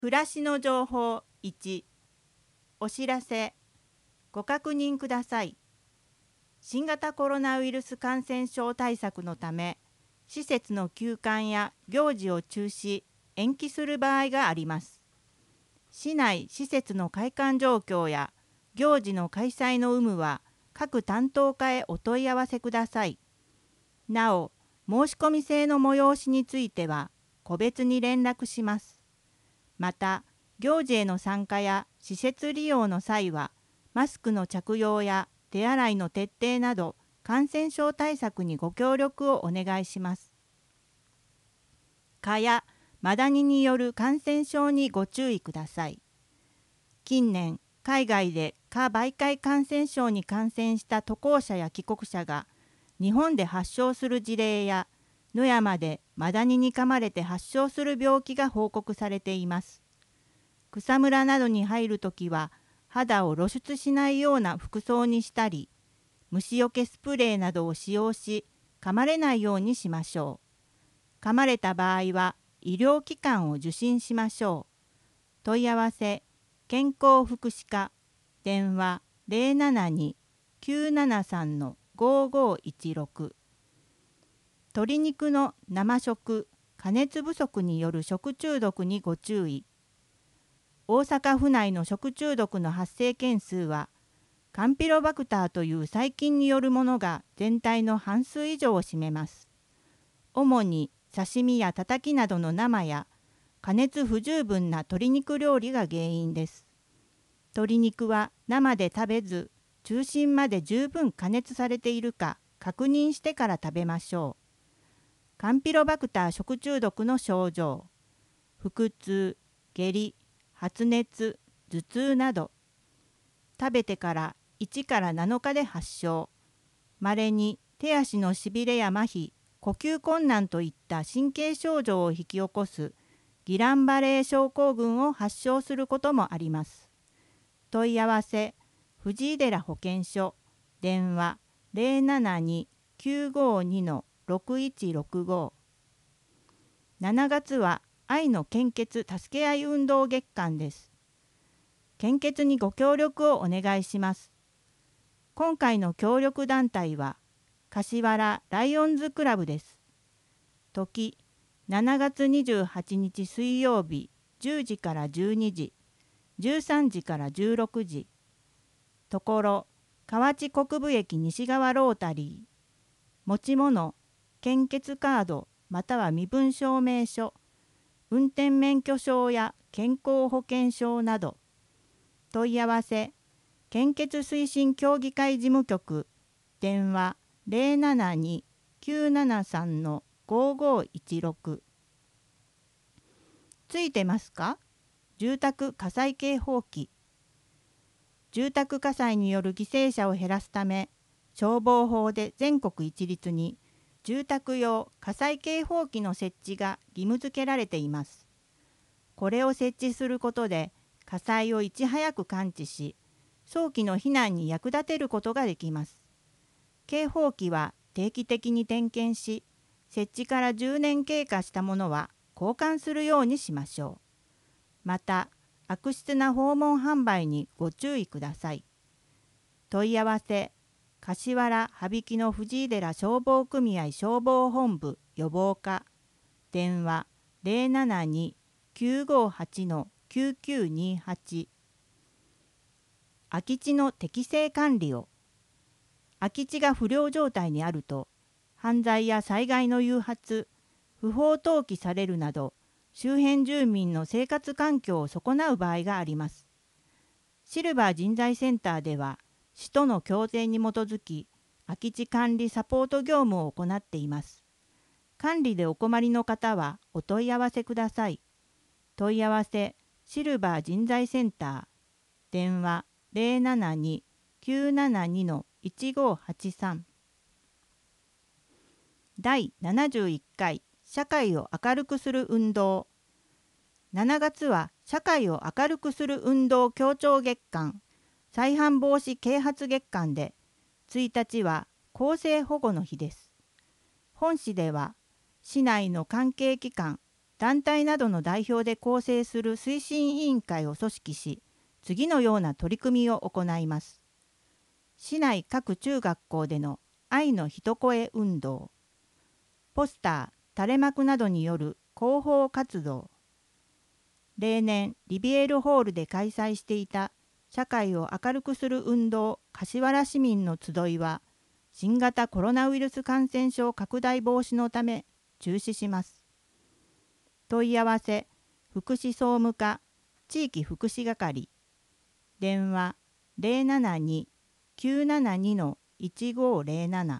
暮らしの情報1、お知らせ、ご確認ください。新型コロナウイルス感染症対策のため、施設の休館や行事を中止、延期する場合があります。市内施設の開館状況や行事の開催の有無は、各担当課へお問い合わせください。なお、申し込み制の催しについては、個別に連絡します。また、行事への参加や施設利用の際は、マスクの着用や手洗いの徹底など、感染症対策にご協力をお願いします。蚊やマダニによる感染症にご注意ください。近年、海外で蚊媒介感染症に感染した渡航者や帰国者が、日本で発症する事例や、野山でマダニに噛まれて発症する病気が報告されています。草むらなどに入るときは、肌を露出しないような服装にしたり、虫よけスプレーなどを使用し、噛まれないようにしましょう。噛まれた場合は、医療機関を受診しましょう。問い合わせ、健康福祉課、電話072-973-5516。鶏肉の生食、加熱不足による食中毒にご注意。大阪府内の食中毒の発生件数は、カンピロバクターという細菌によるものが全体の半数以上を占めます。主に刺身やたたきなどの生や加熱不十分な鶏肉料理が原因です。鶏肉は生で食べず、中心まで十分加熱されているか確認してから食べましょう。カンピロバクター食中毒の症状、腹痛、下痢、発熱、頭痛など、食べてから1から7日で発症、稀に手足のしびれや麻痺、呼吸困難といった神経症状を引き起こすギランバレー症候群を発症することもあります。問い合わせ、藤井寺保健所、電話072-952-6165。7月は愛の献血助け合い運動月間です。献血にご協力をお願いします。今回の協力団体は、柏原ライオンズクラブです。時、7月28日水曜日10時から12時、13時から16時。ところ、河内国分駅西側ロータリー。持ち物、献血カードまたは身分証明書、運転免許証や健康保険証など。問い合わせ、献血推進協議会事務局、電話072-973-5516。ついてますか？住宅火災警報器。住宅火災による犠牲者を減らすため、消防法で全国一律に住宅用火災警報器の設置が義務付けられています。これを設置することで、火災をいち早く感知し、早期の避難に役立てることができます。警報器は定期的に点検し、設置から10年経過したものは交換するようにしましょう。また、悪質な訪問販売にご注意ください。問い合わせ、柏原羽曳の藤井寺消防組合消防本部予防課、電話072-958-9928。空き地の適正管理を。空き地が不良状態にあると、犯罪や災害の誘発、不法投棄されるなど、周辺住民の生活環境を損なう場合があります。シルバー人材センターでは、市との協定に基づき、空き地管理サポート業務を行っています。管理でお困りの方はお問い合わせください。問い合わせ、シルバー人材センター、電話072-972-1583。第71回社会を明るくする運動。7月は社会を明るくする運動協調月間、再犯防止啓発月間で、1日は公正保護の日です。本市では、市内の関係機関、 団体などの代表で構成する推進委員会を組織し、次のような取り組みを行います。市内各中学校での愛の一声運動、ポスター、垂れ幕などによる広報活動、例年リビエールホールで開催していた社会を明るくする運動柏原市民の集いは、新型コロナウイルス感染症拡大防止のため中止します。問い合わせ福祉総務課地域福祉係、電話072-972-1507。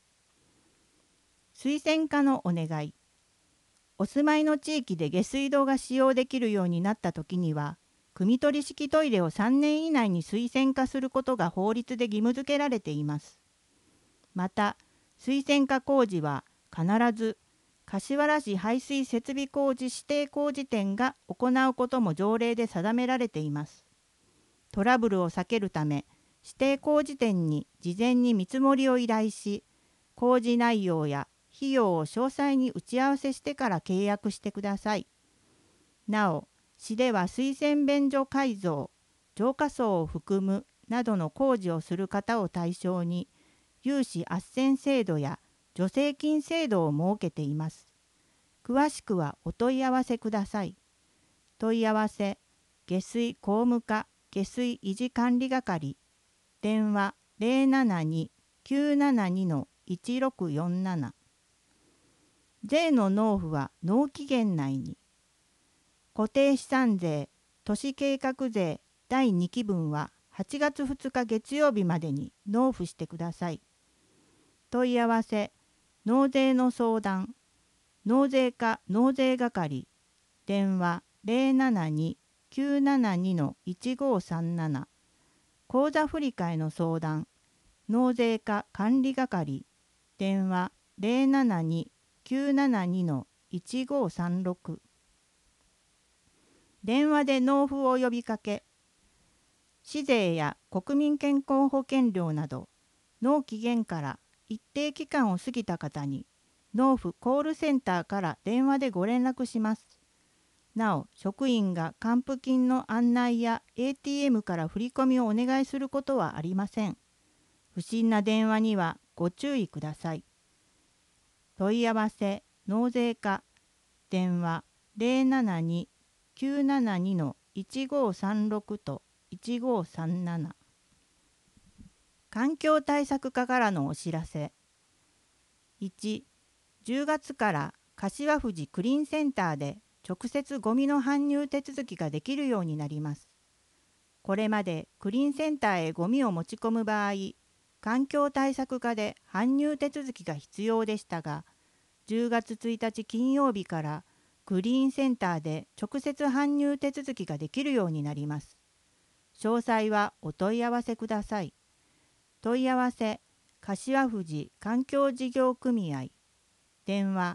水洗課のお願い。お住まいの地域で下水道が使用できるようになったときには、汲み取り式トイレを3年以内に水洗化することが法律で義務付けられています。また、水洗化工事は必ず柏原市排水設備工事指定工事店が行うことも条例で定められています。トラブルを避けるため、指定工事店に事前に見積もりを依頼し、工事内容や費用を詳細に打ち合わせしてから契約してください。なお、市では水洗便所改造、浄化槽を含むなどの工事をする方を対象に、融資斡旋制度や助成金制度を設けています。詳しくはお問い合わせください。問い合わせ、下水工務課下水維持管理係、電話072-972-1647。税の納付は納期限内に。固定資産税、都市計画税第2期分は8月2日月曜日までに納付してください。問い合わせ、納税の相談、納税課納税係、電話072-972-1537。口座振替の相談、納税課管理係、電話072-972-1536。電話で納付を呼びかけ、市税や国民健康保険料など納期限から一定期間を過ぎた方に納付コールセンターから電話でご連絡します。なお、職員が還付金の案内や ATM から振り込みをお願いすることはありません。不審な電話にはご注意ください。問い合わせ、納税課、電話072-972-1536と1537。環境対策課からのお知らせ。1、10月から柏富士クリーンセンターで直接ゴミの搬入手続きができるようになります。これまでクリーンセンターへゴミを持ち込む場合、環境対策課で搬入手続きが必要でしたが、10月1日金曜日からクリーンセンターで直接搬入手続きができるようになります。詳細はお問い合わせください。問い合わせ、柏富士環境事業組合、電話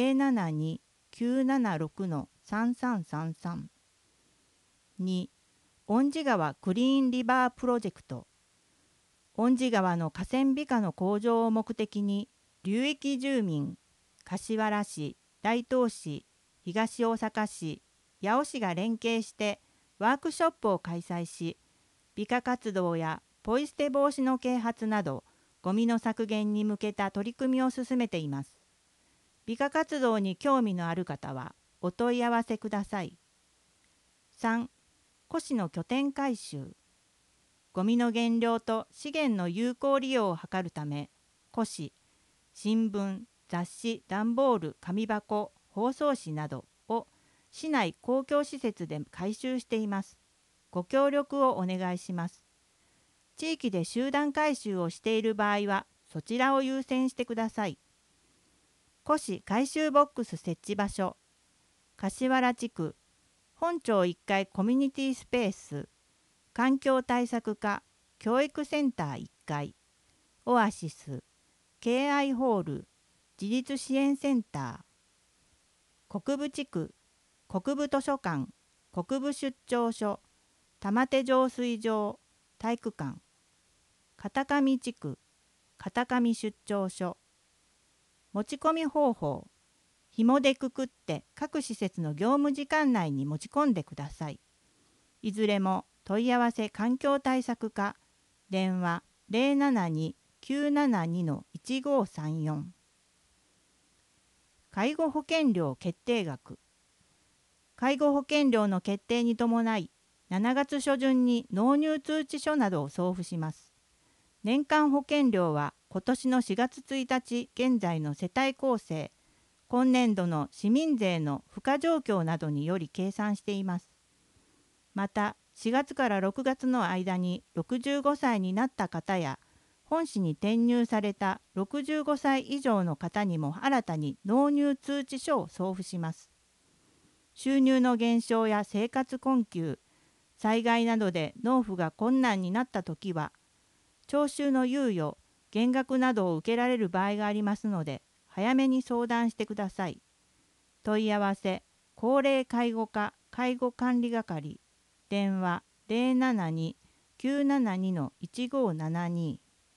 072-976-3333。2、恩寺川クリーンリバープロジェクト。恩寺川の河川美化の向上を目的に、流域住民、柏原市、大東市、東大阪市、八尾市が連携してワークショップを開催し、美化活動やポイ捨て防止の啓発など、ゴミの削減に向けた取り組みを進めています。美化活動に興味のある方はお問い合わせください。3、古紙の拠点回収。ゴミの減量と資源の有効利用を図るため、古紙、新聞、雑誌、段ボール、紙箱、包装紙などを市内公共施設で回収しています。ご協力をお願いします。地域で集団回収をしている場合は、そちらを優先してください。古紙回収ボックス設置場所、柏原地区、本町1階コミュニティスペース、環境対策課教育センター1階、オアシス、敬愛ホール、自立支援センター、国分地区、国分図書館、国分出張所、玉手浄水場、体育館、片上地区、片上出張所。持ち込み方法、 紐でくくって各施設の業務時間内に持ち込んでください。いずれも問い合わせ環境対策課、電話072-972-1534。介護保険料決定額。介護保険料の決定に伴い、7月初旬に納入通知書などを送付します。年間保険料は今年の4月1日現在の世帯構成、今年度の市民税の付加状況などにより計算しています。また、4月から6月の間に65歳になった方や、本市に転入された65歳以上の方にも新たに納入通知書を送付します。収入の減少や生活困窮、災害などで納付が困難になったときは、徴収の猶予、減額などを受けられる場合がありますので、早めに相談してください。問い合わせ、高齢介護課介護管理係、電話072-972-1572。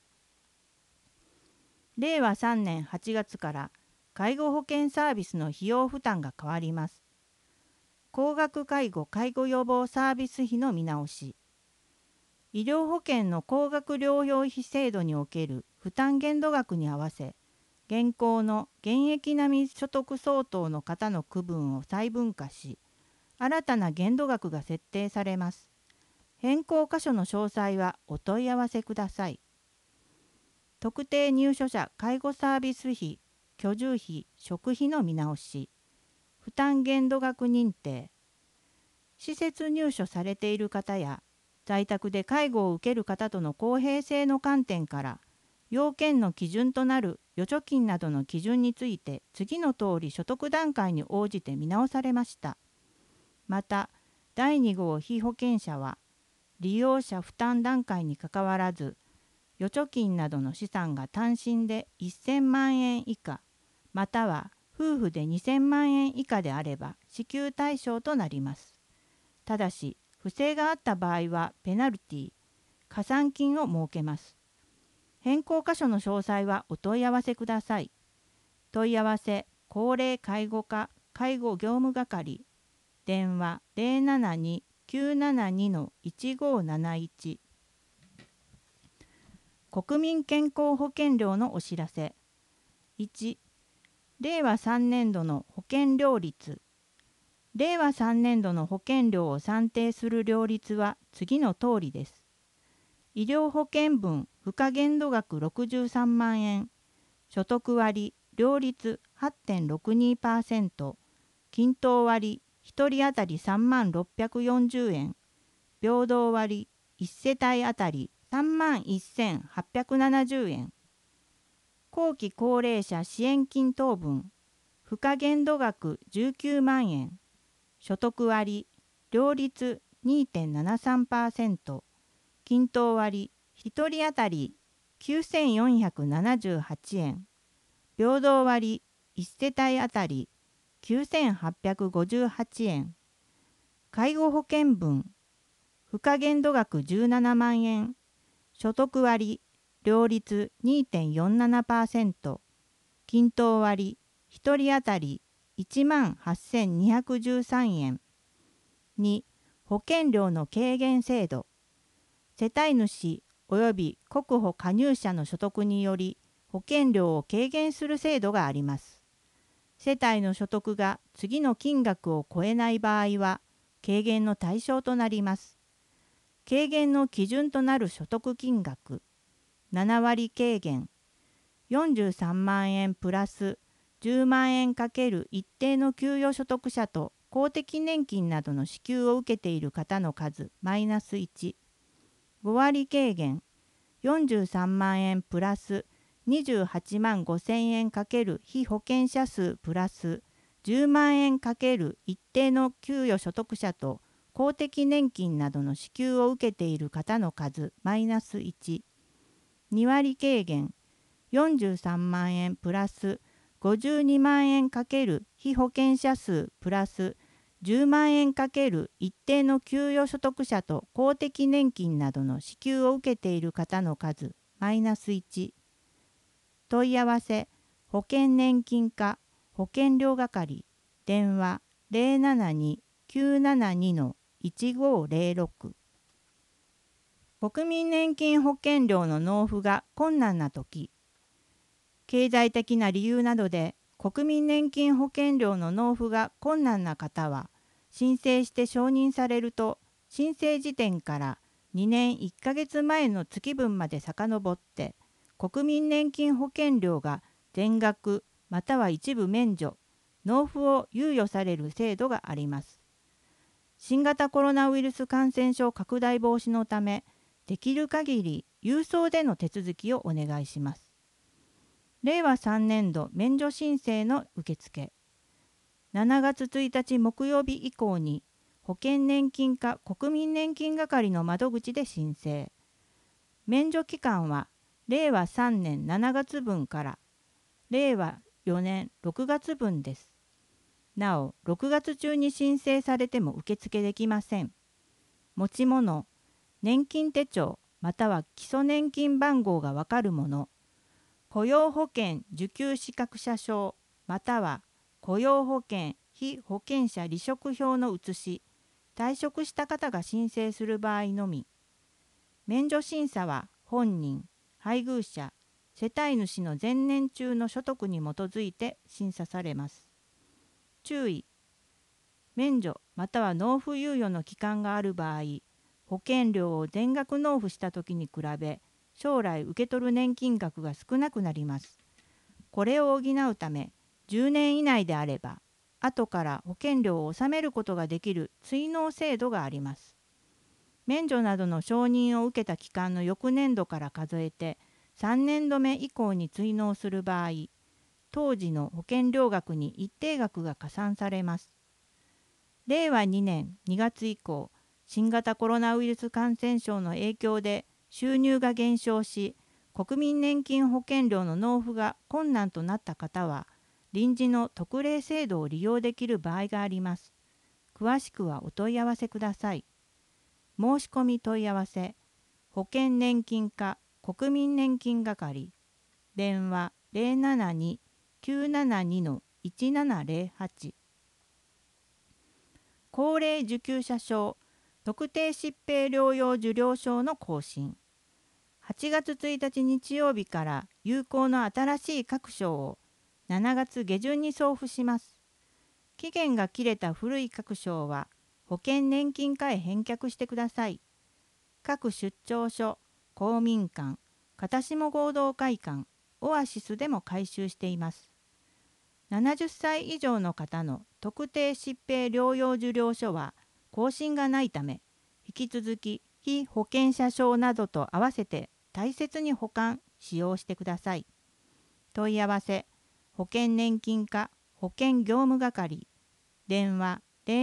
令和3年8月から介護保険サービスの費用負担が変わります。高額介護・介護予防サービス費の見直し。医療保険の高額療養費制度における負担限度額に合わせ、現行の現役並み所得相当の方の区分を細分化し、新たな限度額が設定されます。変更箇所の詳細はお問い合わせください。特定入所者介護サービス費、居住費、食費の見直し、負担限度額認定、施設入所されている方や、在宅で介護を受ける方との公平性の観点から、要件の基準となる預貯金などの基準について次の通り所得段階に応じて見直されました。また、第2号被保険者は、利用者負担段階にかかわらず、預貯金などの資産が単身で1000万円以下、または夫婦で2000万円以下であれば支給対象となります。ただし、不正があった場合はペナルティ、加算金を設けます。変更箇所の詳細はお問い合わせください。問い合わせ、高齢介護課介護業務係、電話072-972-1571。国民健康保険料のお知らせ。1、令和3年度の保険料率。令和3年度の保険料を算定する料率は次の通りです。医療保険分付加限度額63万円、所得割料率 8.62%、均等割1人当たり3万640円、平等割1世帯当たり3万1870円、後期高齢者支援金等分付加限度額19万円、所得割料率 2.73%、均等割1人当たり9478円、平等割1世帯当たり9858円、介護保険分付加限度額17万円、所得割料率 2.47%、均等割1人当たり1万8213円。2、保険料の軽減制度。世帯主及び国保加入者の所得により保険料を軽減する制度があります。世帯の所得が次の金額を超えない場合は軽減の対象となります。軽減の基準となる所得金額、7割軽減、43万円プラス10万円×一定の給与所得者と公的年金などの支給を受けている方の数マイナス1、5割軽減、43万円プラス28万5千円×被保険者数プラス10万円×一定の給与所得者と公的年金などの支給を受けている方の数マイナス1、2割軽減、43万円プラス52万円×被保険者数プラス10万円×一定の給与所得者と公的年金などの支給を受けている方の数マイナス1。問い合わせ、保険年金課保険料係電話072-972-1506。国民年金保険料の納付が困難なとき、経済的な理由などで国民年金保険料の納付が困難な方は、申請して承認されると、申請時点から2年1ヶ月前の月分まで遡って、国民年金保険料が全額または一部免除、納付を猶予される制度があります。新型コロナウイルス感染症拡大防止のため、できる限り郵送での手続きをお願いします。令和3年度免除申請の受付。7月1日木曜日以降に保険年金課国民年金係の窓口で申請。免除期間は令和3年7月分から令和4年6月分です。なお、6月中に申請されても受付できません。持ち物、年金手帳または基礎年金番号がわかるもの、雇用保険受給資格者証または雇用保険被保険者離職票の写し、退職した方が申請する場合のみ。免除審査は本人、配偶者、世帯主の前年中の所得に基づいて審査されます。注意。免除または納付猶予の期間がある場合、保険料を全額納付したときに比べ、将来受け取る年金額が少なくなります。これを補うため、10年以内であれば、後から保険料を納めることができる追納制度があります。免除などの承認を受けた期間の翌年度から数えて、3年度目以降に追納する場合、当時の保険料額に一定額が加算されます。令和2年2月以降、新型コロナウイルス感染症の影響で収入が減少し、国民年金保険料の納付が困難となった方は、臨時の特例制度を利用できる場合があります。詳しくはお問い合わせください。申し込み問い合わせ、保険年金課国民年金係、電話072-972-1708。高齢受給者証特定疾病療養受領証の更新。8月1日日曜日から有効の新しい各証を7月下旬に送付します。期限が切れた古い各証は保険年金課へ返却してください。各出張所、公民館、片下合同会館、オアシスでも回収しています。70歳以上の方の特定疾病療養受領書は更新がないため、引き続き被保険者証などと合わせて大切に保管・使用してください。問い合わせ、保険年金課保険業務係、電話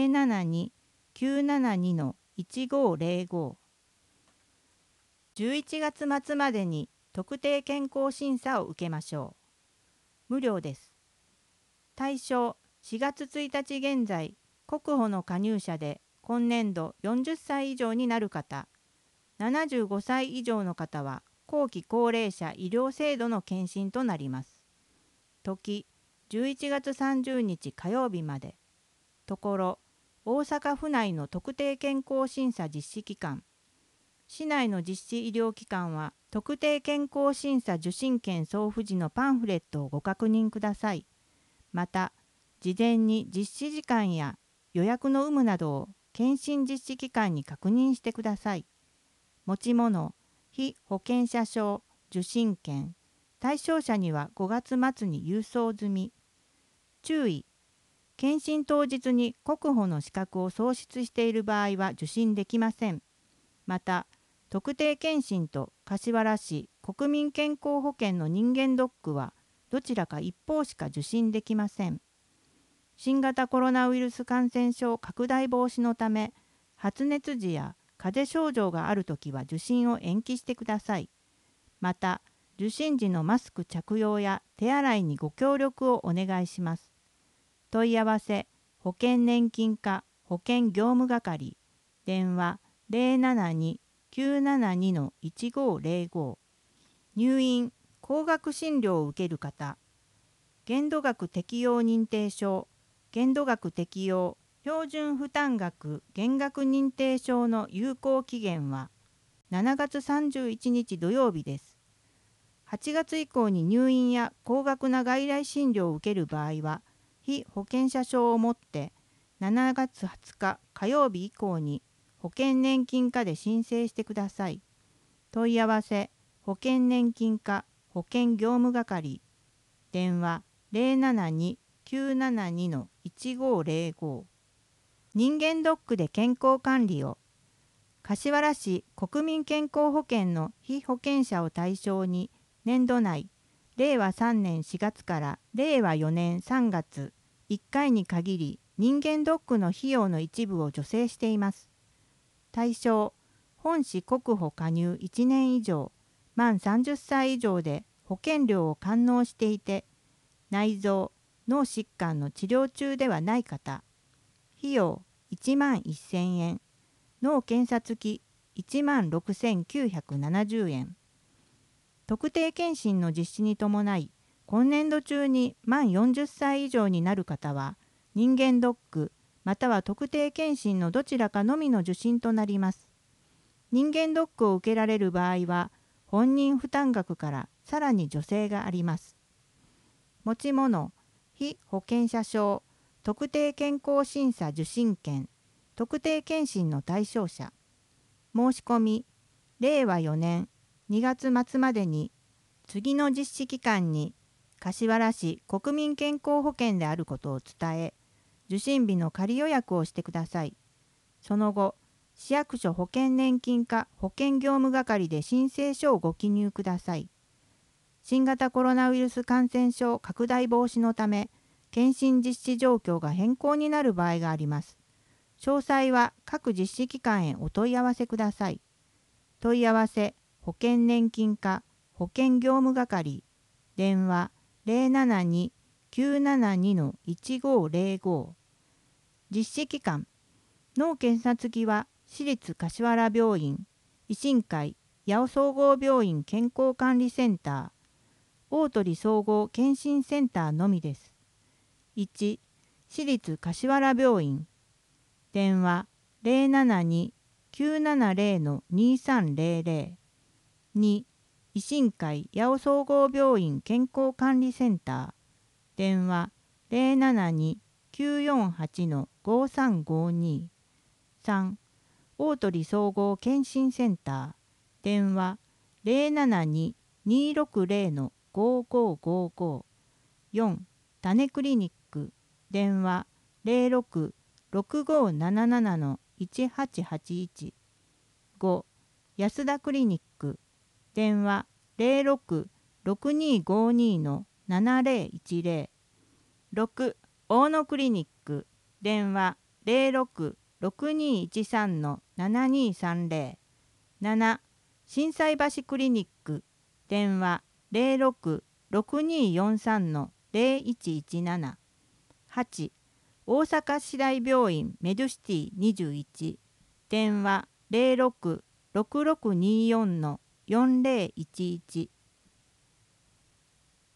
072-972-1505。11月末までに特定健康審査を受けましょう。無料です。対象、4月1日現在、国保の加入者で今年度40歳以上になる方、75歳以上の方は後期高齢者医療制度の検診となります。時、11月30日火曜日まで。ところ、大阪府内の特定健康審査実施機関、市内の実施医療機関は特定健康審査受診券送付時のパンフレットをご確認ください。また、事前に実施時間や予約の有無などを検診実施機関に確認してください。持ち物、被保険者証、受診券、対象者には5月末に郵送済み。注意、検診当日に国保の資格を喪失している場合は受診できません。また、特定健診と柏原市国民健康保険の人間ドックはどちらか一方しか受診できません。新型コロナウイルス感染症拡大防止のため、発熱時や風邪症状があるときは受診を延期してください。また、受診時のマスク着用や手洗いにご協力をお願いします。問い合わせ、保険年金課保険業務係、電話072-972-1505。入院、高額診療を受ける方、 限度額適用認定証、限度額適用標準負担額減額認定証の有効期限は7月31日土曜日です。8月以降に入院や高額な外来診療を受ける場合は、被保険者証を持って7月20日火曜日以降に保険年金課で申請してください。問い合わせ、保険年金課保険業務係、電話072-972-1505。人間ドックで健康管理を。柏原市国民健康保険の被保険者を対象に、年度内、令和3年4月から令和4年3月、1回に限り人間ドックの費用の一部を助成しています。対象、本市国保加入1年以上、満30歳以上で保険料を完納していて、内臓・脳疾患の治療中ではない方。費用1万1000円。脳検査付き1万6970円。特定健診の実施に伴い、今年度中に満40歳以上になる方は、人間ドックまたは特定健診のどちらかのみの受診となります。人間ドックを受けられる場合は、本人負担額からさらに助成があります。持ち物、被保険者証、特定健康審査受診券、特定健診の対象者。申し込み、令和4年2月末までに、次の実施期間に柏原市国民健康保険であることを伝え、受診日の仮予約をしてください。その後、市役所保険年金課保険業務係で申請書をご記入ください。新型コロナウイルス感染症拡大防止のため、検診実施状況が変更になる場合があります。詳細は各実施機関へお問い合わせください。問い合わせ、保険年金課保険業務係、電話072-972-1505。実施期間、脳検査付きは市立柏原病院、維新会八尾総合病院健康管理センター、大鳥総合健診センターのみです。1、市立柏原病院、電話072-970-2300。2、維新会八尾総合病院健康管理センター、電話072-948-5352。3、大鳥総合健診センター、電話072-260-5555。4、種クリニック、電話06-6577-1881。5、安田クリニック、電話06-6252-7010。6、大野クリニック、電話06-6213-7230。7、心斎橋クリニック、電話06-6243-0117。8、大阪市大病院メドゥシティ21、電話06-6624-4011。